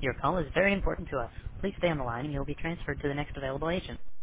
Your call is very important to us. Please stay on the line and you'll be transferred to the next available agent.